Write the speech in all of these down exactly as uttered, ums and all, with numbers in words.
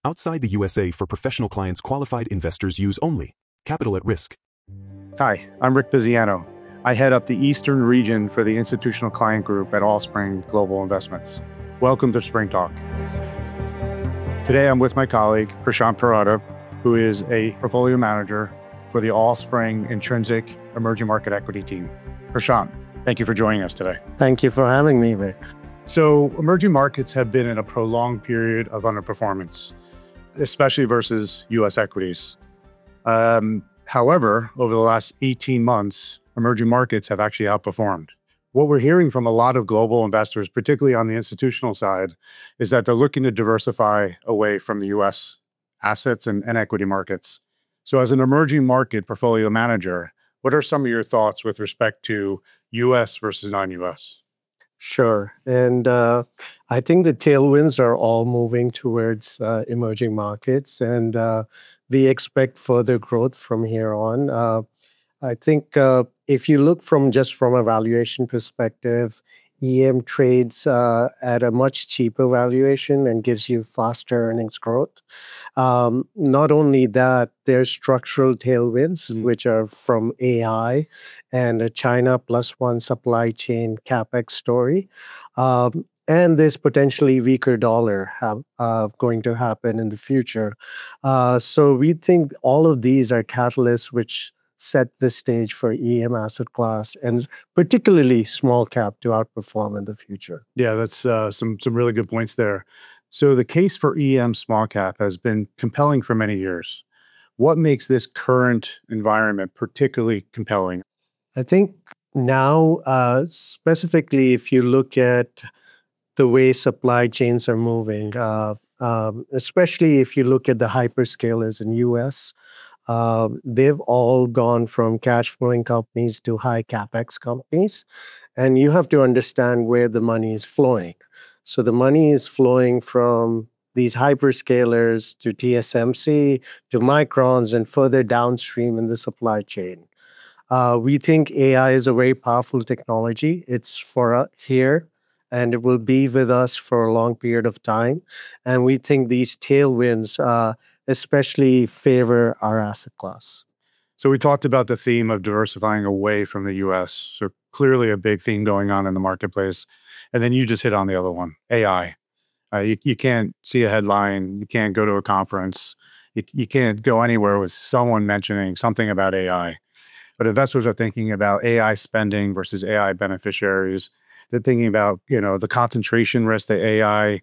Outside the U S A for professional clients, qualified investors use only. Capital at risk. Hi, I'm Rick Pizziano. I head up the Eastern region for the Institutional Client Group at Allspring Global Investments. Welcome to Spring Talk. Today I'm with my colleague, Prashant Perrotta, who is a portfolio manager for the Allspring Intrinsic Emerging Market Equity team. Prashant, thank you for joining us today. Thank you for having me, Rick. So emerging markets have been in a prolonged period of underperformance, especially versus U S equities. Um, however, over the last eighteen months, emerging markets have actually outperformed. What we're hearing from a lot of global investors, particularly on the institutional side, is that they're looking to diversify away from the U S assets and, and equity markets. So as an emerging market portfolio manager, what are some of your thoughts with respect to U S versus non-U S? Sure. And uh, I think the tailwinds are all moving towards uh, emerging markets, and uh, we expect further growth from here on. Uh, I think uh, if you look from just from a valuation perspective, E M trades uh, at a much cheaper valuation and gives you faster earnings growth. Um, not only that, there's structural tailwinds, Mm. which are from A I and a China plus one supply chain capex story. Um, and there's potentially weaker dollar have, uh, going to happen in the future. Uh, so we think all of these are catalysts which set the stage for E M asset class, and particularly small cap, to outperform in the future. Yeah, that's uh, some some really good points there. So the case for E M small cap has been compelling for many years. What makes this current environment particularly compelling? I think now, uh, specifically, if you look at the way supply chains are moving, uh, um, especially if you look at the hyperscalers in U S, um, they've all gone from cash flowing companies to high capex companies. And you have to understand where the money is flowing. So the money is flowing from these hyperscalers to T S M C, to Microns, and further downstream in the supply chain. Uh, we think A I is a very powerful technology. It's for uh, here, and it will be with us for a long period of time. And we think these tailwinds uh, especially favor our asset class. So we talked about the theme of diversifying away from the U S. So clearly a big theme going on in the marketplace. And then you just hit on the other one, A I. Uh, you, you can't see a headline. You can't go to a conference. You, you can't go anywhere with someone mentioning something about A I. But investors are thinking about A I spending versus A I beneficiaries. They're thinking about, you know, the concentration risk that A I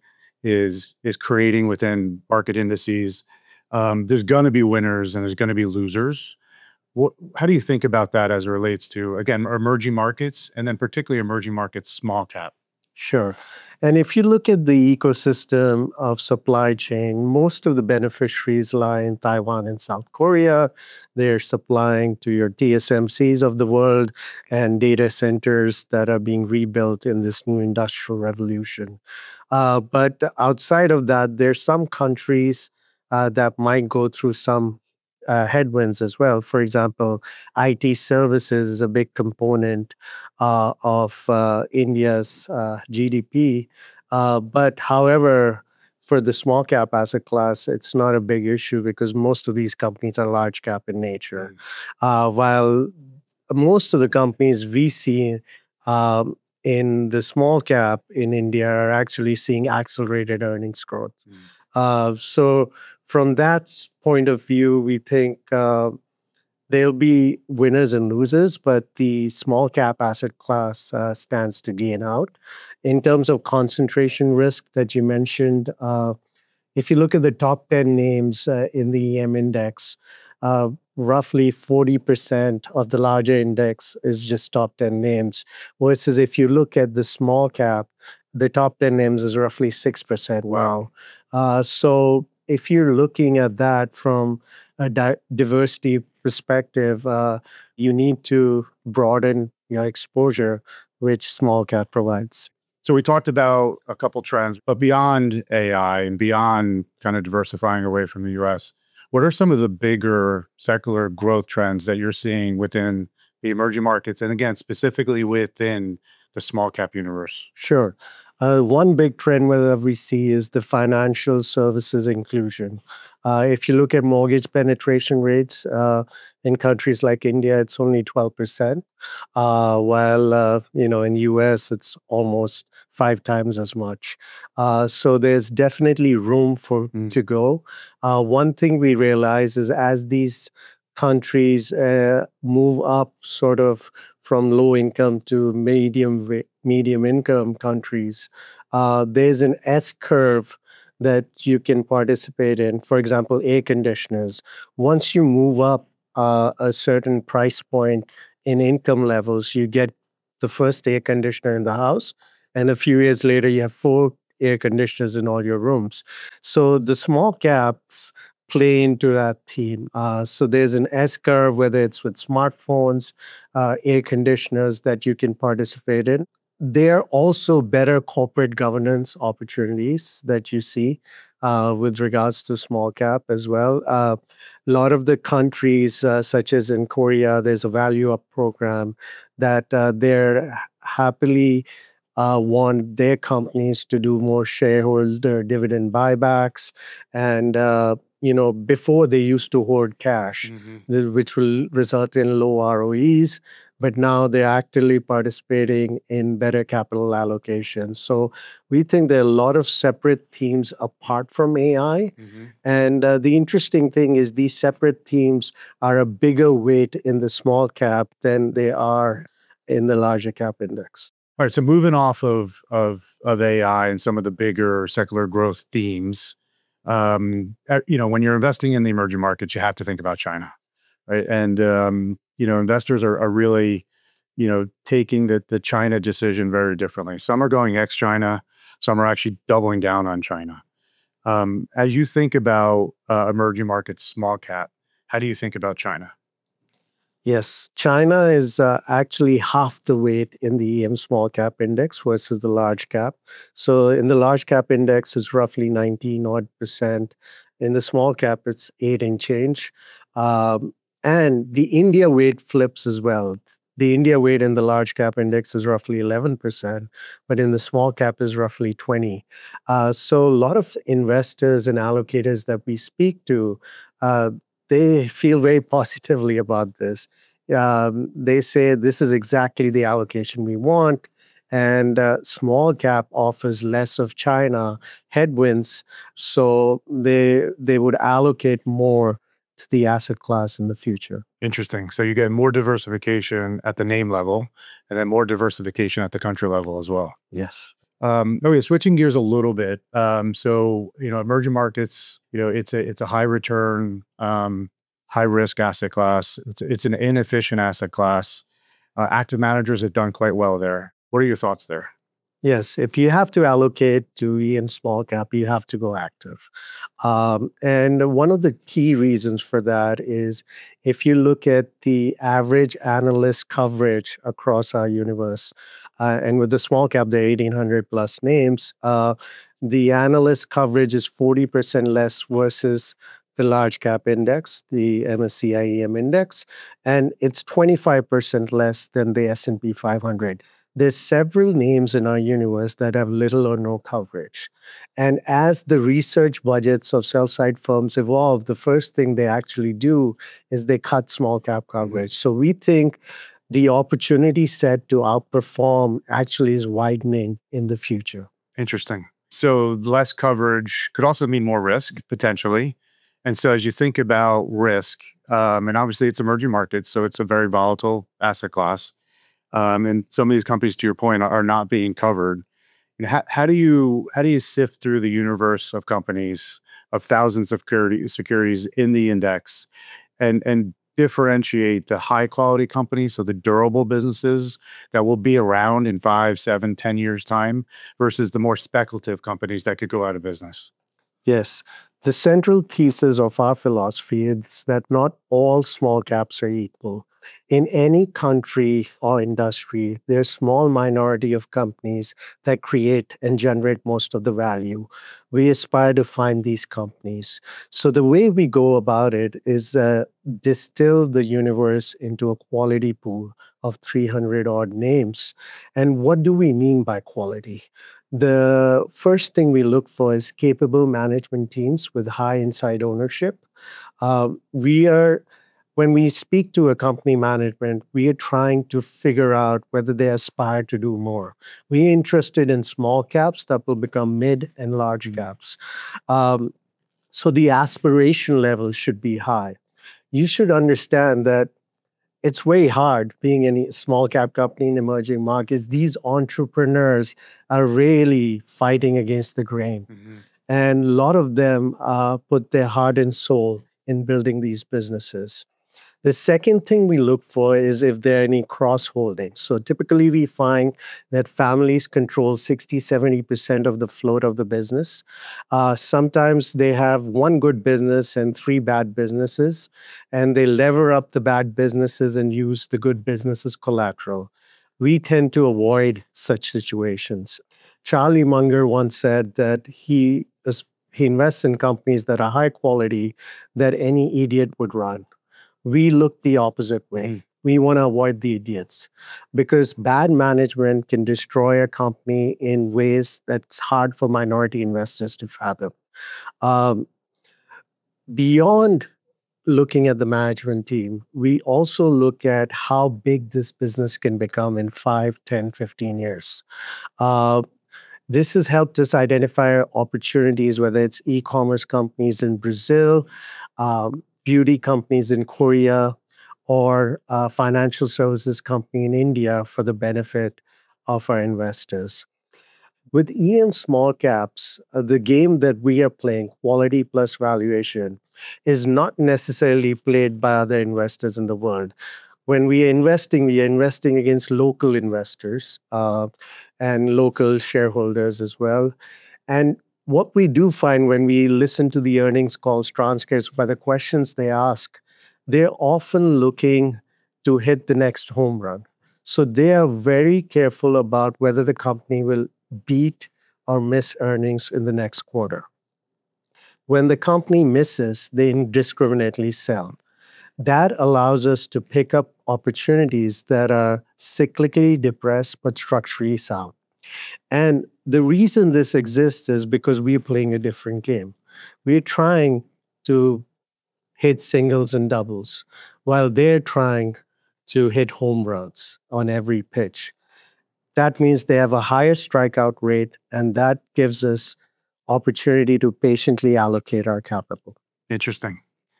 is is creating within market indices. Um, there's going to be winners and there's going to be losers. What, how do you think about that as it relates to, again, emerging markets, and then particularly emerging markets small cap? Sure. And if you look at the ecosystem of supply chain, most of the beneficiaries lie in Taiwan and South Korea. They're supplying to your T S M Cs of the world and data centers that are being rebuilt in this new industrial revolution. Uh, but outside of that, there's some countries uh, that might go through some uh, headwinds as well. For example, I T services is a big component uh, of uh, India's uh, G D P. Uh, but however, for the small cap asset class, it's not a big issue because most of these companies are large cap in nature. Uh, while most of the companies we see um, in the small cap in India are actually seeing accelerated earnings growth. Mm. Uh, so from that point of view, we think uh, there'll be winners and losers, but the small cap asset class uh, stands to gain out. In terms of concentration risk that you mentioned, uh, if you look at the top ten names uh, in the E M index, uh, roughly forty percent of the larger index is just top ten names. Versus if you look at the small cap, the top ten names is roughly six percent now. Uh, so if you're looking at that from a di- diversity perspective, uh, you need to broaden your exposure, which small cap provides. So we talked about a couple trends, but beyond A I and beyond kind of diversifying away from the U S, what are some of the bigger secular growth trends that you're seeing within the emerging markets? And again, specifically within the small cap universe? Sure. Uh, one big trend that we see is the financial services inclusion. Uh, if you look at mortgage penetration rates uh, in countries like India, it's only twelve percent, uh, while uh, you know in U S it's almost five times as much. Uh, so there's definitely room for Mm. to go. Uh, one thing we realize is as these countries uh, move up, sort of from low income to medium wa- medium income countries, uh, there's an S curve that you can participate in. For example, air conditioners. Once you move up uh, a certain price point in income levels, you get the first air conditioner in the house, and a few years later, you have four air conditioners in all your rooms. So the small caps play into that theme. Uh, so there's an S curve, whether it's with smartphones, uh, air conditioners that you can participate in. There are also better corporate governance opportunities that you see uh, with regards to small cap as well. Uh, a lot of the countries, uh, such as in Korea, there's a value up program that uh, they're happily uh, want their companies to do more shareholder dividend buybacks. And, uh, you know, before they used to hoard cash, Mm-hmm. the- which will result in low R O Es, but now they're actively participating in better capital allocation. So we think there are a lot of separate themes apart from A I. Mm-hmm. And uh, the interesting thing is these separate themes are a bigger weight in the small cap than they are in the larger cap index. All right, so moving off of of of A I and some of the bigger secular growth themes, um, uh, you know, when you're investing in the emerging markets, you have to think about China, right? And um, you know, investors are are really, you know, taking the the China decision very differently. Some are going ex-China, some are actually doubling down on China. Um, as you think about uh, emerging markets, small cap, how do you think about China? Yes, China is uh, actually half the weight in the E M small cap index versus the large cap. So in the large cap index, it's roughly nineteen odd percent. In the small cap, it's eight and change. Um, and the India weight flips as well. The India weight in the large cap index is roughly eleven percent, but in the small cap is roughly twenty. Uh, so a lot of investors and allocators that we speak to, uh, they feel very positively about this. Um, they say this is exactly the allocation we want, and uh, small cap offers less of China headwinds, so they they would allocate more to the asset class in the future. Interesting. So you get more diversification at the name level, and then more diversification at the country level as well. Yes. Um, okay, switching gears a little bit. Um, so you know, emerging markets, you know, it's a it's a high return, um, high risk asset class. It's it's an inefficient asset class. Uh, active managers have done quite well there. What are your thoughts there? Yes, if you have to allocate to E and small cap, you have to go active. Um, and one of the key reasons for that is if you look at the average analyst coverage across our universe, uh, and with the small cap, there are eighteen hundred plus names, uh, the analyst coverage is forty percent less versus the large cap index, the M S C I E M index, and it's twenty-five percent less than the S and P five hundred. There's several names in our universe that have little or no coverage. And as the research budgets of sell side firms evolve, the first thing they actually do is they cut small cap coverage. So we think the opportunity set to outperform actually is widening in the future. Interesting. So less coverage could also mean more risk potentially. And so as you think about risk, um, and obviously it's emerging markets, so it's a very volatile asset class. Um, and some of these companies, to your point, are, are not being covered. You know, how, how do you how do you sift through the universe of companies of thousands of security, securities in the index, and and differentiate the high quality companies, so the durable businesses that will be around in five, seven, ten years time, versus the more speculative companies that could go out of business? Yes. The central thesis of our philosophy is that not all small caps are equal. In any country or industry, there's a small minority of companies that create and generate most of the value. We aspire to find these companies. So the way we go about it is uh, distill the universe into a quality pool of three hundred odd names. And what do we mean by quality? The first thing we look for is capable management teams with high inside ownership. Um, we are, when we speak to a company management, we are trying to figure out whether they aspire to do more. We're interested in small caps that will become mid and large Mhm. caps. Um, so the aspiration level should be high. You should understand that it's very hard being a small cap company in emerging markets. These entrepreneurs are really fighting against the grain. Mhm. And a lot of them uh, put their heart and soul in building these businesses. The second thing we look for is if there are any cross holdings. So typically we find that families control sixty, seventy percent of the float of the business. Uh, sometimes they have one good business and three bad businesses, and they lever up the bad businesses and use the good businesses collateral. We tend to avoid such situations. Charlie Munger once said that he is, he invests in companies that are high quality that any idiot would run. We look the opposite way. Mm. We want to avoid the idiots because bad management can destroy a company in ways that's hard for minority investors to fathom. Um, beyond looking at the management team, we also look at how big this business can become in five, ten, fifteen years. Uh, this has helped us identify opportunities, whether it's e-commerce companies in Brazil, um, beauty companies in Korea, or a financial services company in India for the benefit of our investors. With E M small caps, uh, the game that we are playing, quality plus valuation, is not necessarily played by other investors in the world. When we are investing, we are investing against local investors uh, and local shareholders as well. And what we do find when we listen to the earnings calls transcripts by the questions they ask, they're often looking to hit the next home run. So they are very careful about whether the company will beat or miss earnings in the next quarter. When the company misses, they indiscriminately sell. That allows us to pick up opportunities that are cyclically depressed but structurally sound. And the reason this exists is because we're playing a different game. We're trying to hit singles and doubles while they're trying to hit home runs on every pitch. That means they have a higher strikeout rate, and that gives us opportunity to patiently allocate our capital. Interesting.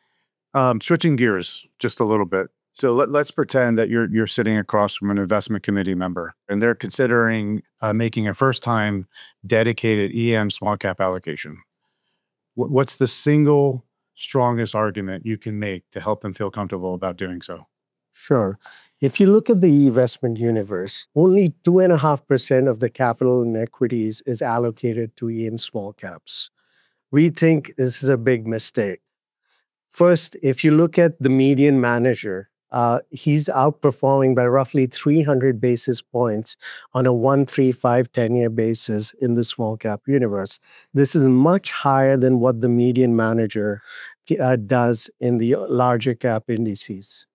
Um, switching gears just a little bit. So let, let's pretend that you're you're sitting across from an investment committee member, and they're considering uh, making a first-time dedicated E M small cap allocation. Wh- What's the single strongest argument you can make to help them feel comfortable about doing so? Sure. If you look at the investment universe, only two point five percent of the capital in equities is allocated to E M small caps. We think this is a big mistake. First, if you look at the median manager, uh, he's outperforming by roughly three hundred basis points on a one, three, five, ten year basis in the small cap universe. This is much higher than what the median manager uh, does in the larger cap indices.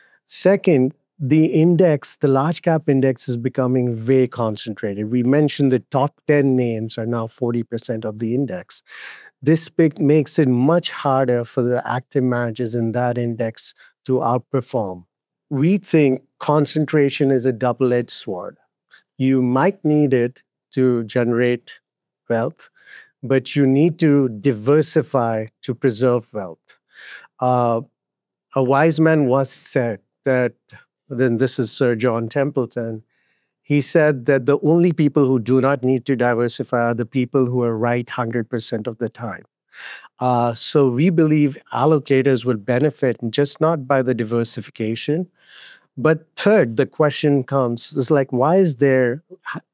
Second, the index, the large cap index is becoming very concentrated. We mentioned the top ten names are now forty percent of the index. This big makes it much harder for the active managers in that index to outperform. We think concentration is a double-edged sword. You might need it to generate wealth, but you need to diversify to preserve wealth. Uh, a wise man once said that, then this is Sir John Templeton, he said that the only people who do not need to diversify are the people who are right one hundred percent of the time. Uh, so we believe allocators will benefit just not by the diversification, but third, the question comes is like, why is there,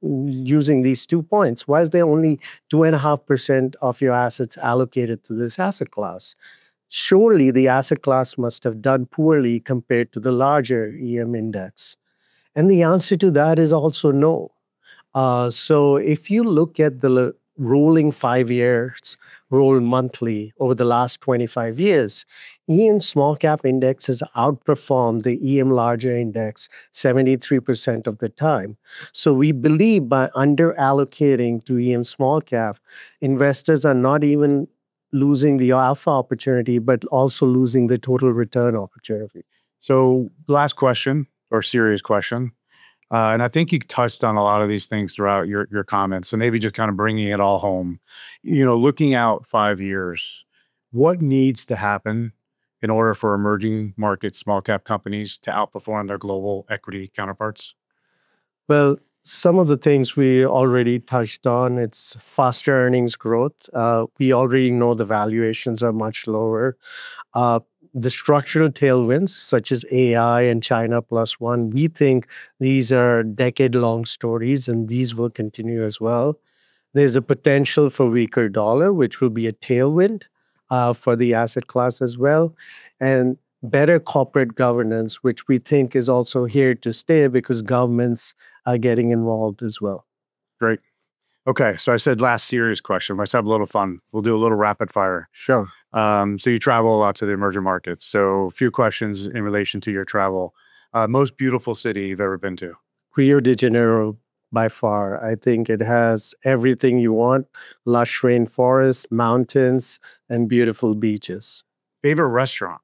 using these two points, why is there only two and a half percent of your assets allocated to this asset class? Surely the asset class must have done poorly compared to the larger E M index. And the answer to that is also no. Uh, so if you look at the rolling five years, roll monthly over the last twenty-five years, E M Small Cap Index has outperformed the E M Larger Index seventy-three percent of the time. So we believe by under allocating to E M Small Cap, investors are not even losing the alpha opportunity, but also losing the total return opportunity. So last question or serious question. Uh, and I think you touched on a lot of these things throughout your, your comments. So maybe just kind of bringing it all home, you know, looking out five years, what needs to happen in order for emerging market small cap companies to outperform their global equity counterparts? Well, some of the things we already touched on, it's faster earnings growth. Uh, we already know the valuations are much lower. Uh, The structural tailwinds, such as A I and China Plus One, we think these are decade-long stories, and these will continue as well. There's a potential for weaker dollar, which will be a tailwind uh, for the asset class as well, and better corporate governance, which we think is also here to stay because governments are getting involved as well. Great. Okay, so I said last serious question. Let's have a little fun. We'll do a little rapid fire. Sure. Um, so you travel a lot to the emerging markets. So a few questions in relation to your travel. Uh, most beautiful city you've ever been to? Rio de Janeiro, by far. I think it has everything you want: lush rainforests, mountains, and beautiful beaches. Favorite restaurant?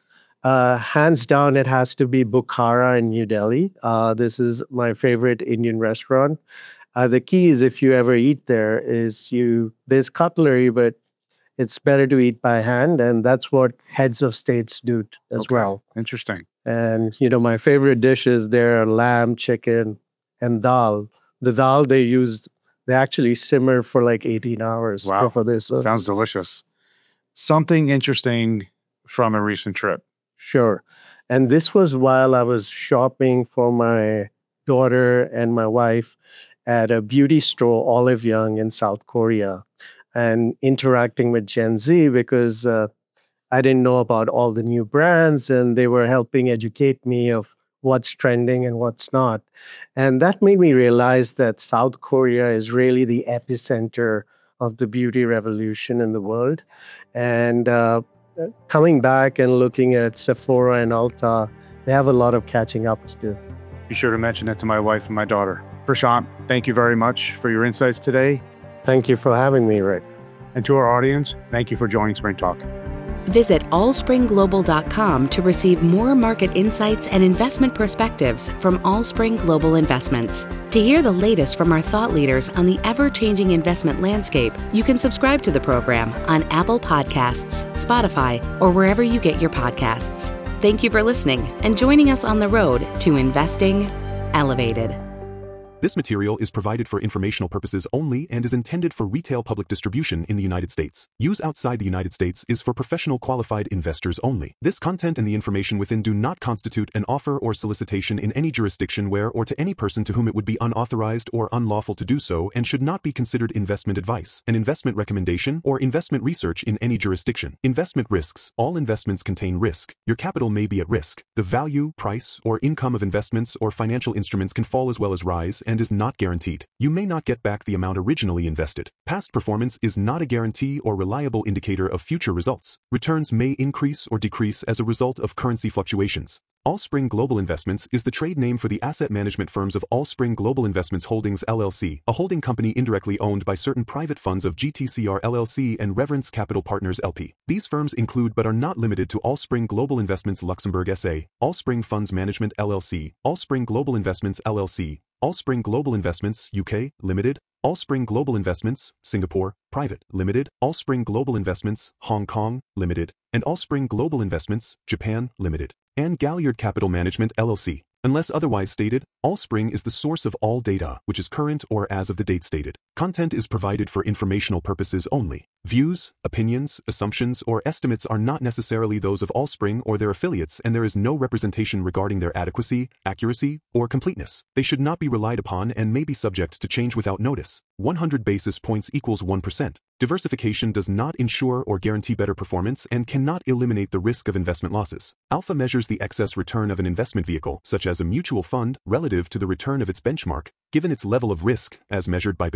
Uh, hands down, it has to be Bukhara in New Delhi. Uh, this is my favorite Indian restaurant. Uh, the key is if you ever eat there is you, there's cutlery, but it's better to eat by hand. And that's what heads of states do t- as Okay. well. Interesting. And, you know, my favorite dishes there are lamb, chicken, and dal. The dal they use, they actually simmer for like eighteen hours Wow. before they serve. Sounds delicious. Something interesting from a recent trip. Sure. And this was while I was shopping for my daughter and my wife at a beauty store, Olive Young, in South Korea, and interacting with Gen Z because uh, I didn't know about all the new brands, and they were helping educate me of what's trending and what's not. And that made me realize that South Korea is really the epicenter of the beauty revolution in the world. And uh, coming back and looking at Sephora and Ulta, they have a lot of catching up to do. Be sure to mention it to my wife and my daughter. Prashant, thank you very much for your insights today. Thank you for having me, Rick. And to our audience, thank you for joining Spring Talk. Visit allspring global dot com to receive more market insights and investment perspectives from Allspring Global Investments. To hear the latest from our thought leaders on the ever-changing investment landscape, you can subscribe to the program on Apple Podcasts, Spotify, or wherever you get your podcasts. Thank you for listening and joining us on the road to investing elevated. This material is provided for informational purposes only and is intended for retail public distribution in the United States. Use outside the United States is for professional qualified investors only. This content and the information within do not constitute an offer or solicitation in any jurisdiction where or to any person to whom it would be unauthorized or unlawful to do so and should not be considered investment advice, an investment recommendation, or investment research in any jurisdiction. Investment risks. All investments contain risk. Your capital may be at risk. The value, price, or income of investments or financial instruments can fall as well as rise and is not guaranteed. You may not get back the amount originally invested. Past performance is not a guarantee or reliable indicator of future results. Returns may increase or decrease as a result of currency fluctuations. Allspring Global Investments is the trade name for the asset management firms of Allspring Global Investments Holdings L L C, a holding company indirectly owned by certain private funds of G T C R L L C and Reverence Capital Partners L P. These firms include but are not limited to Allspring Global Investments Luxembourg S A, Allspring Funds Management L L C, Allspring Global Investments L L C, Allspring Global Investments U K Limited, Allspring Global Investments Singapore Private Limited, Allspring Global Investments Hong Kong Limited, and Allspring Global Investments Japan Limited, and Galliard Capital Management L L C. Unless otherwise stated, Allspring is the source of all data, which is current or as of the date stated. Content is provided for informational purposes only. Views, opinions, assumptions, or estimates are not necessarily those of Allspring or their affiliates, and there is no representation regarding their adequacy, accuracy, or completeness. They should not be relied upon and may be subject to change without notice. one hundred basis points equals one percent. Diversification does not ensure or guarantee better performance and cannot eliminate the risk of investment losses. Alpha measures the excess return of an investment vehicle, such as a mutual fund, relative to the return of its benchmark, given its level of risk, as measured by beta.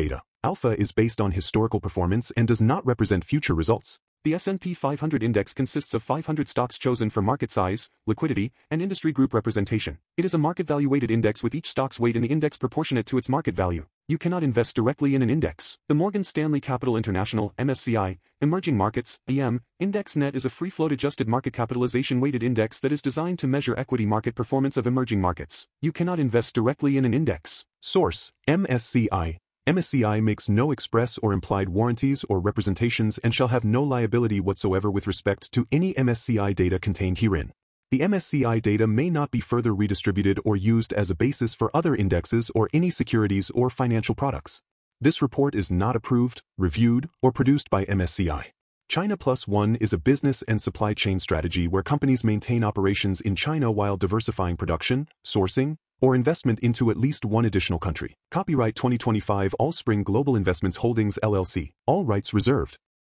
Alpha is based on historical performance and does not represent future results. The S and P five hundred index consists of five hundred stocks chosen for market size, liquidity, and industry group representation. It is a market value-weighted index with each stock's weight in the index proportionate to its market value. You cannot invest directly in an index. The Morgan Stanley Capital International M S C I Emerging Markets E M Index Net is a free-float adjusted market capitalization weighted index that is designed to measure equity market performance of emerging markets. You cannot invest directly in an index. Source: M S C I. M S C I makes no express or implied warranties or representations and shall have no liability whatsoever with respect to any M S C I data contained herein. The M S C I data may not be further redistributed or used as a basis for other indexes or any securities or financial products. This report is not approved, reviewed, or produced by M S C I. China Plus One is a business and supply chain strategy where companies maintain operations in China while diversifying production, sourcing, or investment into at least one additional country. Copyright twenty twenty-five Allspring Global Investments Holdings L L C. All rights reserved.